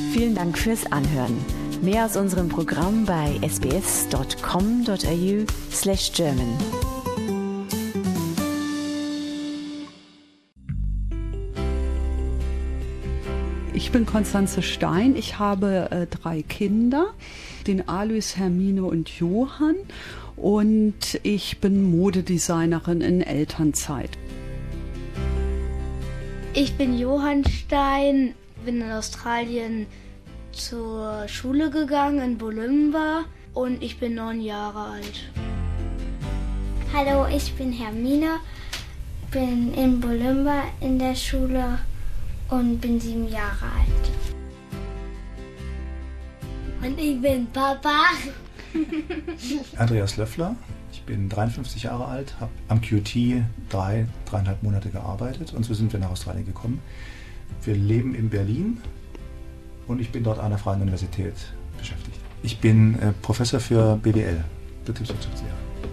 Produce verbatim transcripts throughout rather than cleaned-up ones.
Vielen Dank fürs Anhören. Mehr aus unserem Programm bei sbs dot com dot a u slash German. Ich bin Konstanze Stein. Ich habe äh, drei Kinder, den Alois, Hermine und Johann. Und ich bin Modedesignerin in Elternzeit. Ich bin Johann Stein, bin in Australien zur Schule gegangen, in Bulimba, und ich bin neun Jahre alt. Hallo, ich bin Hermine, bin in Bulimba in der Schule und bin sieben Jahre alt. Und ich bin Papa. Andreas Löffler, ich bin dreiundfünfzig Jahre alt, habe am Q T drei, dreieinhalb Monate gearbeitet und so sind wir nach Australien gekommen. Wir leben in Berlin und ich bin dort an der Freien Universität beschäftigt. Ich bin äh, Professor für B W L, Betriebswirtschaftslehre.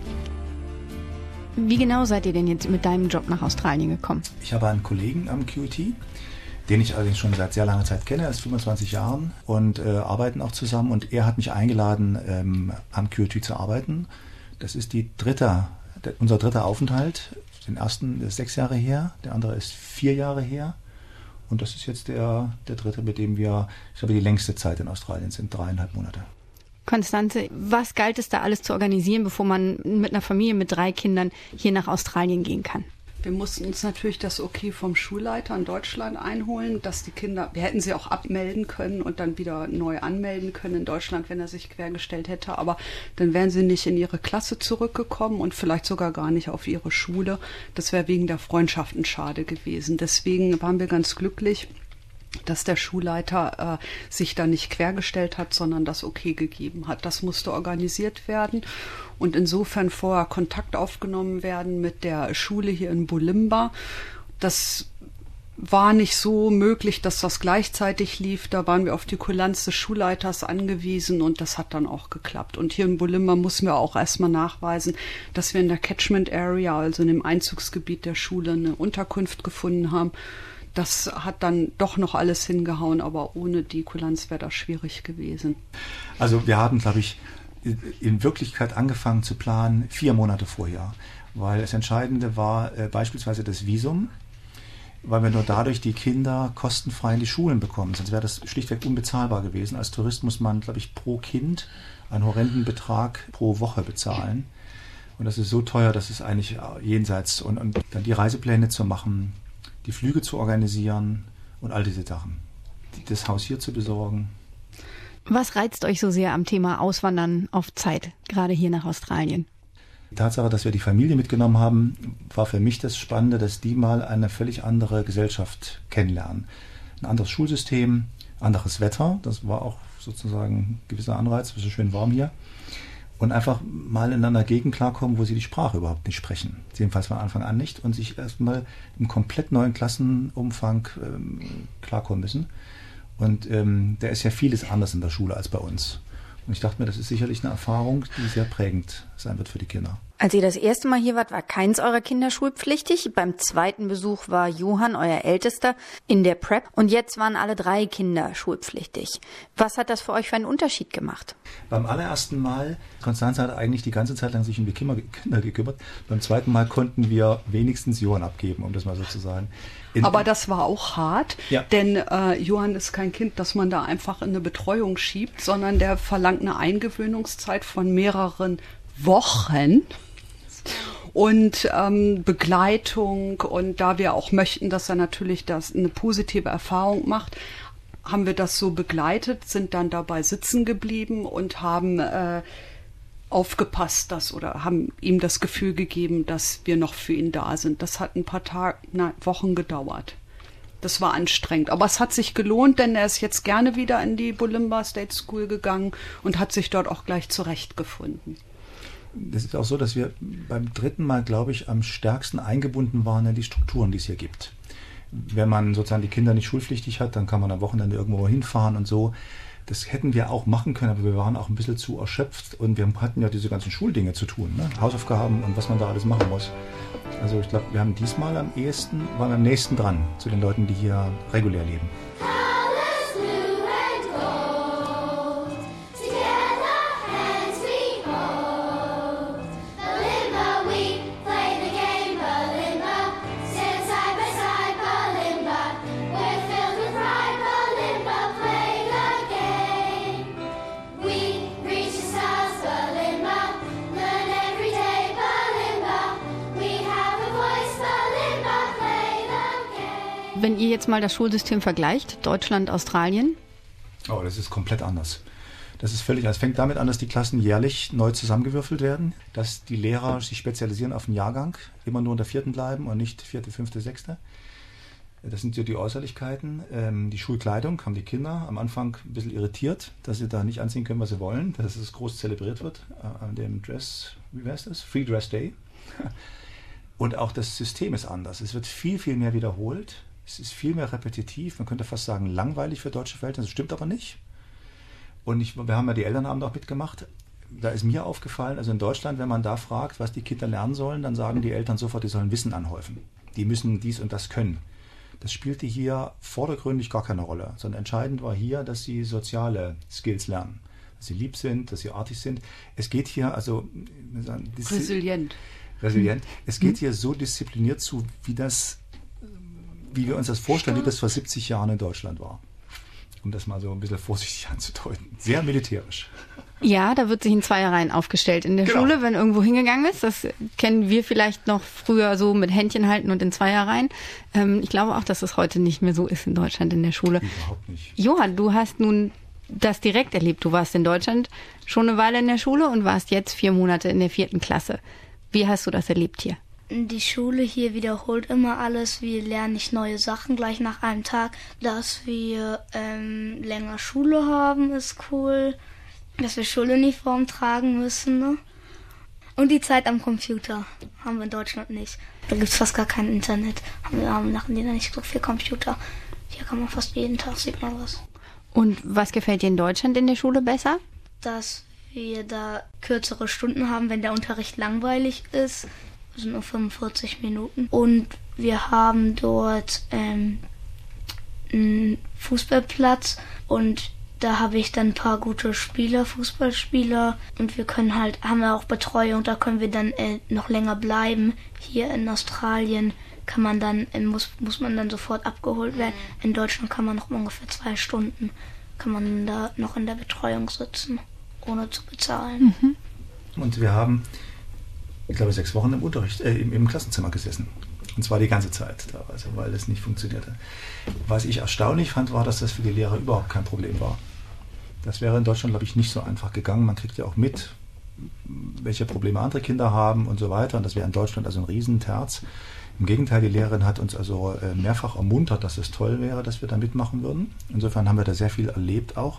Wie genau seid ihr denn jetzt mit deinem Job nach Australien gekommen? Ich habe einen Kollegen am Q T, den ich allerdings schon seit sehr langer Zeit kenne, er ist fünfundzwanzig Jahren und äh, arbeiten auch zusammen. Und er hat mich eingeladen, ähm, am Q T zu arbeiten. Das ist die dritte, der, unser dritter Aufenthalt. Den ersten ist sechs Jahre her, der andere ist vier Jahre her. Und das ist jetzt der, der dritte, mit dem wir, ich glaube, die längste Zeit in Australien sind, dreieinhalb Monate. Konstanze, was galt es da alles zu organisieren, bevor man mit einer Familie mit drei Kindern hier nach Australien gehen kann? Wir mussten uns natürlich das Okay vom Schulleiter in Deutschland einholen, dass die Kinder, wir hätten sie auch abmelden können und dann wieder neu anmelden können in Deutschland, wenn er sich quergestellt hätte, aber dann wären sie nicht in ihre Klasse zurückgekommen und vielleicht sogar gar nicht auf ihre Schule. Das wäre wegen der Freundschaften schade gewesen. Deswegen waren wir ganz glücklich, dass der Schulleiter äh, sich da nicht quergestellt hat, sondern das Okay gegeben hat. Das musste organisiert werden und insofern vorher Kontakt aufgenommen werden mit der Schule hier in Bulimba. Das war nicht so möglich, dass das gleichzeitig lief. Da waren wir auf die Kulanz des Schulleiters angewiesen und das hat dann auch geklappt. Und hier in Bulimba mussten wir auch erstmal nachweisen, dass wir in der Catchment Area, also in dem Einzugsgebiet der Schule, eine Unterkunft gefunden haben. Das hat dann doch noch alles hingehauen, aber ohne die Kulanz wäre das schwierig gewesen. Also wir haben, glaube ich, in Wirklichkeit angefangen zu planen vier Monate vorher, weil das Entscheidende war äh, beispielsweise das Visum, weil wir nur dadurch die Kinder kostenfrei in die Schulen bekommen. Sonst wäre das schlichtweg unbezahlbar gewesen. Als Tourist muss man, glaube ich, pro Kind einen horrenden Betrag pro Woche bezahlen. Und das ist so teuer, dass es eigentlich jenseits, und, und dann die Reisepläne zu machen, die Flüge zu organisieren und all diese Sachen. Das Haus hier zu besorgen. Was reizt euch so sehr am Thema Auswandern auf Zeit, gerade hier nach Australien? Die Tatsache, dass wir die Familie mitgenommen haben, war für mich das Spannende, dass die mal eine völlig andere Gesellschaft kennenlernen. Ein anderes Schulsystem, anderes Wetter, das war auch sozusagen ein gewisser Anreiz, es ist so schön warm hier. Und einfach mal in einer Gegend klarkommen, wo sie die Sprache überhaupt nicht sprechen. Jedenfalls von Anfang an nicht. Und sich erstmal im komplett neuen Klassenumfang ähm, klarkommen müssen. Und ähm, da ist ja vieles anders in der Schule als bei uns. Und ich dachte mir, das ist sicherlich eine Erfahrung, die sehr prägend sein wird für die Kinder. Als ihr das erste Mal hier wart, war keins eurer Kinder schulpflichtig. Beim zweiten Besuch war Johann, euer Ältester, in der Prep. Und jetzt waren alle drei Kinder schulpflichtig. Was hat das für euch für einen Unterschied gemacht? Beim allerersten Mal, Konstanze hat eigentlich die ganze Zeit lang sich um die Kinder gekümmert. Beim zweiten Mal konnten wir wenigstens Johann abgeben, um das mal so zu sagen. In Aber das war auch hart, ja. denn äh, Johann ist kein Kind, das man da einfach in eine Betreuung schiebt, sondern der verlangt eine Eingewöhnungszeit von mehreren Wochen und ähm, Begleitung. Und da wir auch möchten, dass er natürlich das eine positive Erfahrung macht, haben wir das so begleitet, sind dann dabei sitzen geblieben und haben äh, aufgepasst, dass oder haben ihm das Gefühl gegeben, dass wir noch für ihn da sind. Das hat ein paar Tage, nein, Wochen gedauert. Das war anstrengend, aber es hat sich gelohnt, denn er ist jetzt gerne wieder in die Bulimba State School gegangen und hat sich dort auch gleich zurechtgefunden. Das ist auch so, dass wir beim dritten Mal, glaube ich, am stärksten eingebunden waren in die Strukturen, die es hier gibt. Wenn man sozusagen die Kinder nicht schulpflichtig hat, dann kann man am Wochenende irgendwo hinfahren und so. Das hätten wir auch machen können, aber wir waren auch ein bisschen zu erschöpft und wir hatten ja diese ganzen Schuldinge zu tun, ne? Hausaufgaben und was man da alles machen muss. Also ich glaube, wir haben diesmal am ehesten, waren am nächsten dran zu den Leuten, die hier regulär leben. Alles new and wenn ihr jetzt mal das Schulsystem vergleicht, Deutschland, Australien? Oh, das ist komplett anders. Das ist völlig, es fängt damit an, dass die Klassen jährlich neu zusammengewürfelt werden, dass die Lehrer sich spezialisieren auf den Jahrgang, immer nur in der vierten bleiben und nicht vierte, fünfte, sechste. Das sind so die Äußerlichkeiten. Ähm, die Schulkleidung haben die Kinder am Anfang ein bisschen irritiert, dass sie da nicht anziehen können, was sie wollen, dass es groß zelebriert wird äh, an dem Dress, wie heißt das? Free Dress Day. Und auch das System ist anders. Es wird viel, viel mehr wiederholt. Es ist viel mehr repetitiv. Man könnte fast sagen, langweilig für deutsche Verhältnisse. Das stimmt aber nicht. Und ich, wir haben ja die Elternabend auch mitgemacht. Da ist mir aufgefallen, also in Deutschland, wenn man da fragt, was die Kinder lernen sollen, dann sagen die Eltern sofort, die sollen Wissen anhäufen. Die müssen dies und das können. Das spielte hier vordergründig gar keine Rolle, sondern entscheidend war hier, dass sie soziale Skills lernen. Dass sie lieb sind, dass sie artig sind. Es geht hier also... Resilient. Resilient. Es geht hier so diszipliniert zu, wie das, wie wir uns das vorstellen, wie das vor siebzig Jahren in Deutschland war. Um das mal so ein bisschen vorsichtig anzudeuten. Sehr militärisch. Ja, da wird sich in Zweierreihen aufgestellt in der Genau. Schule, wenn irgendwo hingegangen ist. Das kennen wir vielleicht noch früher so mit Händchen halten und in Zweierreihen. Ähm, ich glaube auch, dass es heute nicht mehr so ist in Deutschland in der Schule. Überhaupt nicht. Johann, du hast nun das direkt erlebt. Du warst in Deutschland schon eine Weile in der Schule und warst jetzt vier Monate in der vierten Klasse. Wie hast du das erlebt hier? Die Schule hier wiederholt immer alles. Wir lernen nicht neue Sachen gleich nach einem Tag. Dass wir ähm, länger Schule haben, ist cool. Dass wir Schuluniform tragen müssen. Ne? Und die Zeit am Computer haben wir in Deutschland nicht. Da gibt es fast gar kein Internet. Wir haben nach denen nicht so viel Computer. Hier kann man fast jeden Tag, sieht man was. Und was gefällt dir in Deutschland in der Schule besser? Dass wir da kürzere Stunden haben, wenn der Unterricht langweilig ist. Das sind nur fünfundvierzig Minuten. Und wir haben dort ähm, einen Fußballplatz und da habe ich dann ein paar gute Spieler, Fußballspieler. Und wir können halt, haben wir auch Betreuung, da können wir dann äh, noch länger bleiben. Hier in Australien kann man dann, äh, muss, muss man dann sofort abgeholt werden. In Deutschland kann man noch ungefähr zwei Stunden, kann man da noch in der Betreuung sitzen, ohne zu bezahlen. Mhm. Und wir haben, ich glaube, sechs Wochen im Unterricht, äh, im, im Klassenzimmer gesessen. Und zwar die ganze Zeit, teilweise, weil es nicht funktionierte. Was ich erstaunlich fand, war, dass das für die Lehrer überhaupt kein Problem war. Das wäre in Deutschland, glaube ich, nicht so einfach gegangen. Man kriegt ja auch mit, welche Probleme andere Kinder haben und so weiter. Und das wäre in Deutschland also ein Riesenterz. Im Gegenteil, die Lehrerin hat uns also mehrfach ermuntert, dass es toll wäre, dass wir da mitmachen würden. Insofern haben wir da sehr viel erlebt auch,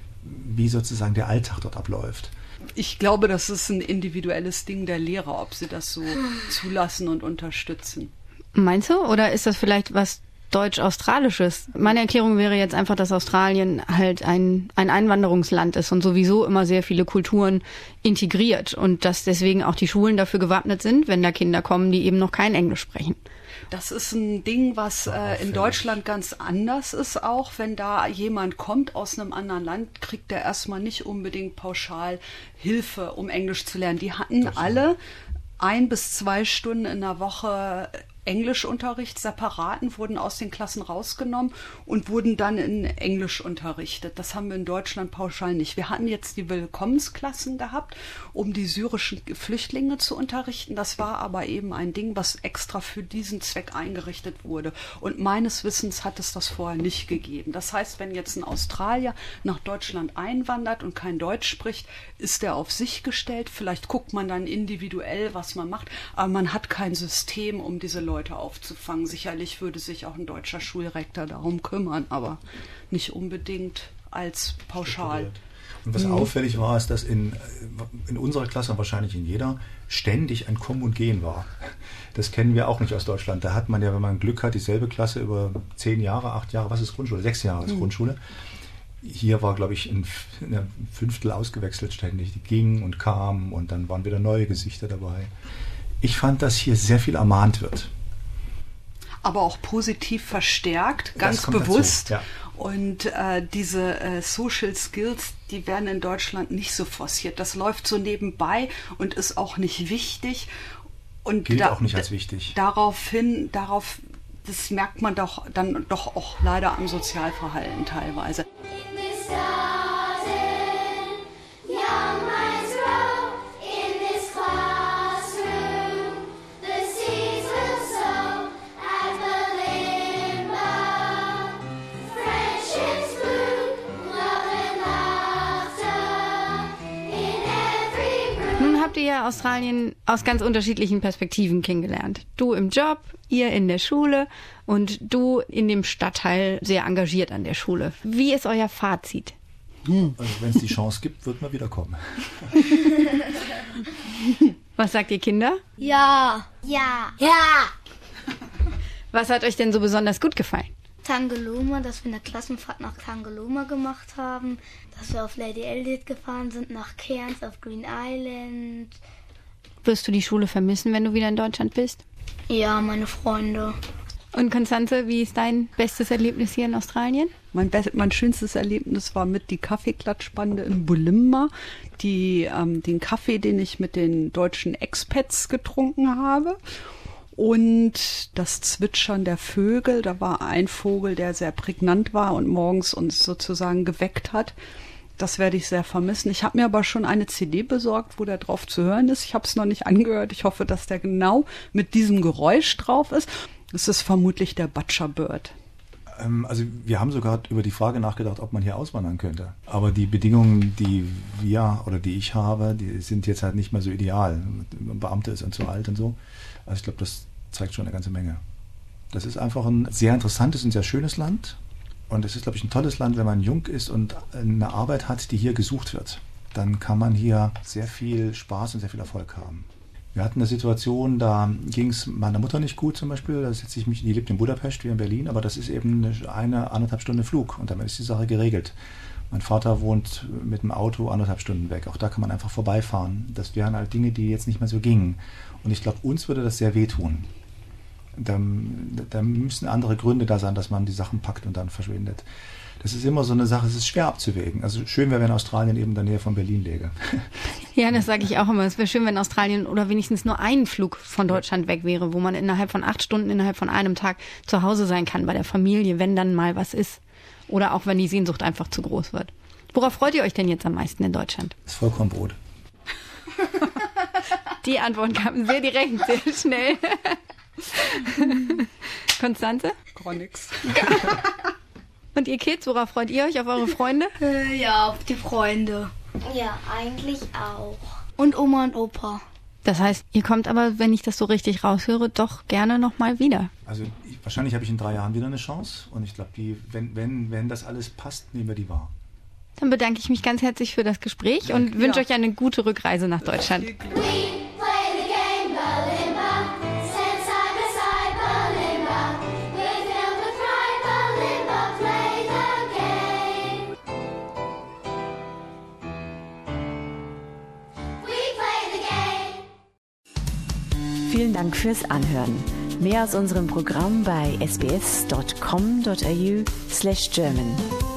wie sozusagen der Alltag dort abläuft. Ich glaube, das ist ein individuelles Ding der Lehrer, ob sie das so zulassen und unterstützen. Meinst du? Oder ist das vielleicht was Deutsch-Australisches? Meine Erklärung wäre jetzt einfach, dass Australien halt ein, ein Einwanderungsland ist und sowieso immer sehr viele Kulturen integriert und dass deswegen auch die Schulen dafür gewappnet sind, wenn da Kinder kommen, die eben noch kein Englisch sprechen. Das ist ein Ding, was äh, in Deutschland ganz anders ist auch. Wenn da jemand kommt aus einem anderen Land, kriegt er erstmal nicht unbedingt pauschal Hilfe, um Englisch zu lernen. Die hatten alle ein bis zwei Stunden in der Woche Englischunterricht, separaten, wurden aus den Klassen rausgenommen und wurden dann in Englisch unterrichtet. Das haben wir in Deutschland pauschal nicht. Wir hatten jetzt die Willkommensklassen gehabt, um die syrischen Flüchtlinge zu unterrichten. Das war aber eben ein Ding, was extra für diesen Zweck eingerichtet wurde. Und meines Wissens hat es das vorher nicht gegeben. Das heißt, wenn jetzt ein Australier nach Deutschland einwandert und kein Deutsch spricht, ist er auf sich gestellt. Vielleicht guckt man dann individuell, was man macht, aber man hat kein System, um diese Leute Leute aufzufangen. Sicherlich würde sich auch ein deutscher Schulrektor darum kümmern, aber nicht unbedingt als pauschal. Und was mhm. auffällig war, ist, dass in, in unserer Klasse und wahrscheinlich in jeder ständig ein Kommen und Gehen war. Das kennen wir auch nicht aus Deutschland. Da hat man ja, wenn man Glück hat, dieselbe Klasse über zehn Jahre, acht Jahre, was ist Grundschule? Sechs Jahre ist mhm. Grundschule. Hier war, glaube ich, ein, ein Fünftel ausgewechselt ständig. Die gingen und kamen und dann waren wieder neue Gesichter dabei. Ich fand, dass hier sehr viel ermahnt wird. Aber auch positiv verstärkt, ganz bewusst. Ja. Und äh, diese äh, Social Skills, die werden in Deutschland nicht so forciert. Das läuft so nebenbei und ist auch nicht wichtig. Und gilt da, auch nicht als wichtig. Daraufhin, darauf, das merkt man doch dann doch auch leider am Sozialverhalten teilweise. habt ihr ja Australien aus ganz unterschiedlichen Perspektiven kennengelernt. Du im Job, ihr in der Schule und du in dem Stadtteil sehr engagiert an der Schule. Wie ist euer Fazit? Also wenn es die Chance gibt, wird man wieder kommen. Was sagt ihr Kinder? Ja. Ja. Ja. Was hat euch denn so besonders gut gefallen? Tangalooma, dass wir eine Klassenfahrt nach Tangalooma gemacht haben, dass wir auf Lady Elliot gefahren sind, nach Cairns auf Green Island. Wirst du die Schule vermissen, wenn du wieder in Deutschland bist? Ja, meine Freunde. Und Constanze, wie ist dein bestes Erlebnis hier in Australien? Mein, be- mein schönstes Erlebnis war mit die Kaffeeklatschbande in Bulimba, die ähm, den Kaffee, den ich mit den deutschen Expats getrunken habe. Und das Zwitschern der Vögel, da war ein Vogel, der sehr prägnant war und morgens uns sozusagen geweckt hat. Das werde ich sehr vermissen. Ich habe mir aber schon eine C D besorgt, wo der drauf zu hören ist. Ich habe es noch nicht angehört. Ich hoffe, dass der genau mit diesem Geräusch drauf ist. Es ist vermutlich der Butcherbird. Ähm, also wir haben sogar über die Frage nachgedacht, ob man hier auswandern könnte. Aber die Bedingungen, die wir oder die ich habe, die sind jetzt halt nicht mehr so ideal. Ein Beamter ist dann zu alt und so. Also ich glaube, das zeigt schon eine ganze Menge. Das ist einfach ein sehr interessantes und sehr schönes Land. Und es ist, glaube ich, ein tolles Land, wenn man jung ist und eine Arbeit hat, die hier gesucht wird. Dann kann man hier sehr viel Spaß und sehr viel Erfolg haben. Wir hatten eine Situation, da ging es meiner Mutter nicht gut zum Beispiel. Da setze ich mich, die lebt in Budapest, wir in Berlin, aber das ist eben eine, eine anderthalb Stunde Flug und damit ist die Sache geregelt. Mein Vater wohnt mit dem Auto anderthalb Stunden weg. Auch da kann man einfach vorbeifahren. Das wären halt Dinge, die jetzt nicht mehr so gingen. Und ich glaube, uns würde das sehr wehtun. Da, da müssen andere Gründe da sein, dass man die Sachen packt und dann verschwindet. Das ist immer so eine Sache, es ist schwer abzuwägen. Also schön wäre, wenn Australien eben in der Nähe von Berlin läge. Ja, das sage ich auch immer. Es wäre schön, wenn Australien oder wenigstens nur ein Flug von Deutschland weg wäre, wo man innerhalb von acht Stunden, innerhalb von einem Tag zu Hause sein kann bei der Familie, wenn dann mal was ist. Oder auch, wenn die Sehnsucht einfach zu groß wird. Worauf freut ihr euch denn jetzt am meisten in Deutschland? Das Vollkornbrot. Die Antworten kamen sehr direkt, sehr schnell. Konstanze? Gar nix. Und ihr Kids, worauf freut ihr euch? Auf eure Freunde? Äh, ja, auf die Freunde. Ja, eigentlich auch. Und Oma und Opa. Das heißt, ihr kommt aber, wenn ich das so richtig raushöre, doch gerne nochmal wieder. Also ich, wahrscheinlich habe ich in drei Jahren wieder eine Chance. Und ich glaube, die, wenn, wenn, wenn das alles passt, nehmen wir die wahr. Dann bedanke ich mich ganz herzlich für das Gespräch und ja. wünsche euch eine gute Rückreise nach Deutschland. Vielen Dank fürs Anhören. Mehr aus unserem Programm bei sbs dot com dot a u slash German.